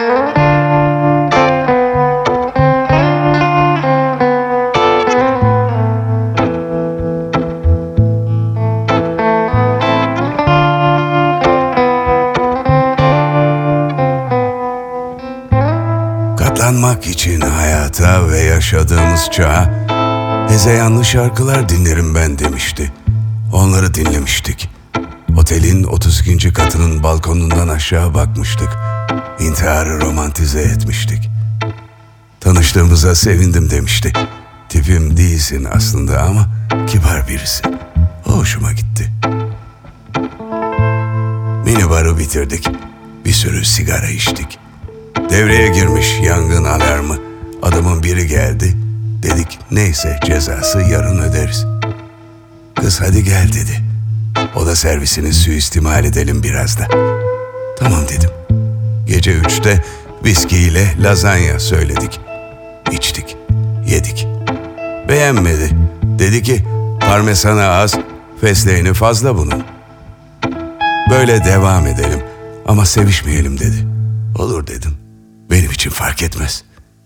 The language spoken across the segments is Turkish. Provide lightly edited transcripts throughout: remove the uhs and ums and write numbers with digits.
Katlanmak için hayata ve yaşadığımız çağa hezeyanlı şarkılar dinlerim ben demişti. Onları dinlemiştik. Otelin 32. katının balkonundan aşağı bakmıştık. İntiharı romantize etmiştik. Tanıştığımıza sevindim demişti. Tipim değilsin aslında ama kibar birisin. O hoşuma gitti. Minibarı bitirdik. Bir sürü sigara içtik. Devreye girmiş yangın alarmı. Adamın biri geldi. Dedik neyse cezası yarın öderiz. Kız hadi gel dedi. Oda servisini suistimal edelim biraz da. Tamam dedim. Gece 3'te viskiyle lazanya söyledik. İçtik, yedik. Beğenmedi. Dedi ki parmesanı az, fesleğeni fazla bunun. Böyle devam edelim ama sevişmeyelim dedi. Olur dedim. Benim için fark etmez.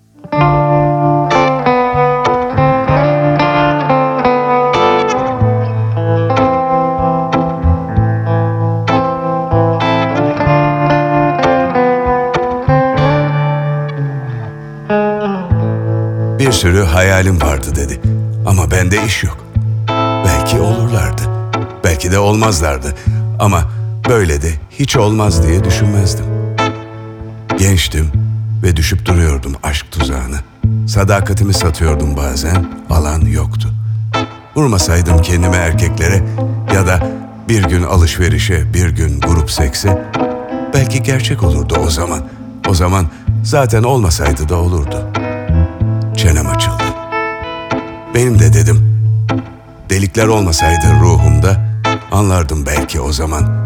Bir sürü hayalim vardı dedi. Ama bende iş yok. Belki olurlardı. Belki de olmazlardı. Ama böyle de hiç olmaz diye düşünmezdim. Gençtim ve düşüp duruyordum aşk tuzağına. Sadakatimi satıyordum bazen, alan yoktu. Vurmasaydım kendime erkeklere ya da bir gün alışverişe, bir gün grup sekse belki gerçek olurdu o zaman. O zaman zaten olmasaydı da olurdu. Çenem açıldı. Benim de dedim, delikler olmasaydı ruhumda anlardım belki o zaman.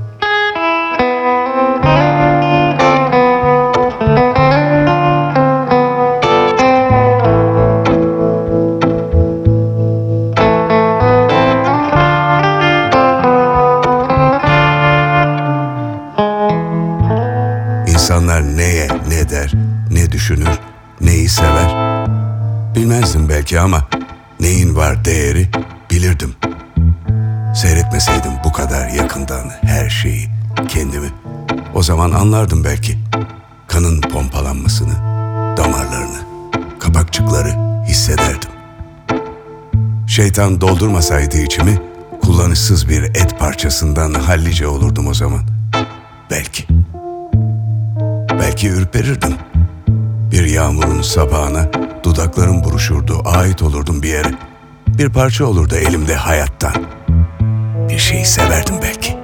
İnsanlar neye ne der, ne düşünür, neyi sever? Bilmezdim belki ama neyin var değeri bilirdim. Seyretmeseydim bu kadar yakından her şeyi, kendimi. O zaman anlardım belki kanın pompalanmasını, damarlarını, kapakçıkları hissederdim. Şeytan doldurmasaydı içimi, kullanışsız bir et parçasından hallice olurdum o zaman. Belki. Belki ürperirdim. Bir yağmurun sabahına dudaklarım buruşurdu, ait olurdum bir yere. Bir parça olurdu elimde hayattan. Bir şeyi severdim belki.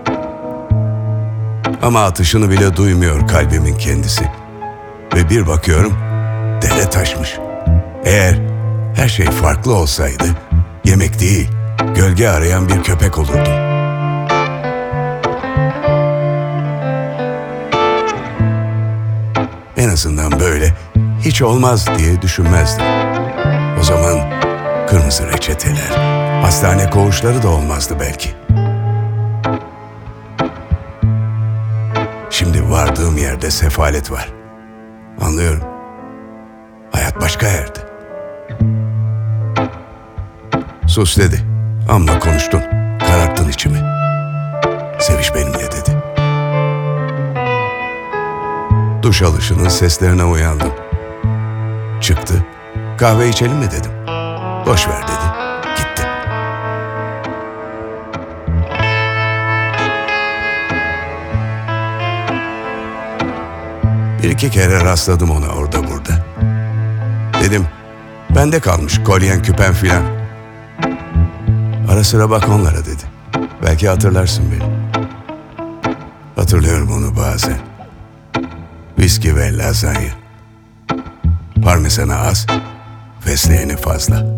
Ama atışını bile duymuyor kalbimin kendisi. Ve bir bakıyorum, dere taşmış. Eğer her şey farklı olsaydı, yemek değil, gölge arayan bir köpek olurdum. En azından böyle hiç olmaz diye düşünmezdim. O zaman kırmızı reçeteler, hastane koğuşları da olmazdı belki. Şimdi vardığım yerde sefalet var. Anlıyorum. Hayat başka yerde. Sus dedi. Amma konuştun. Kararttın içimi. Seviş benimle dedi. Duş alışının seslerine uyandım. Çıktı. Kahve içelim mi dedim. Boş ver dedi. Gitti. Bir iki kere rastladım ona orada burada. Dedim, bende kalmış kolyen küpen filan. Ara sıra bak onlara dedi. Belki hatırlarsın beni. Hatırlıyorum onu bazen. Viski ve lazanya. Parmesanı az, fesleğeni fazla.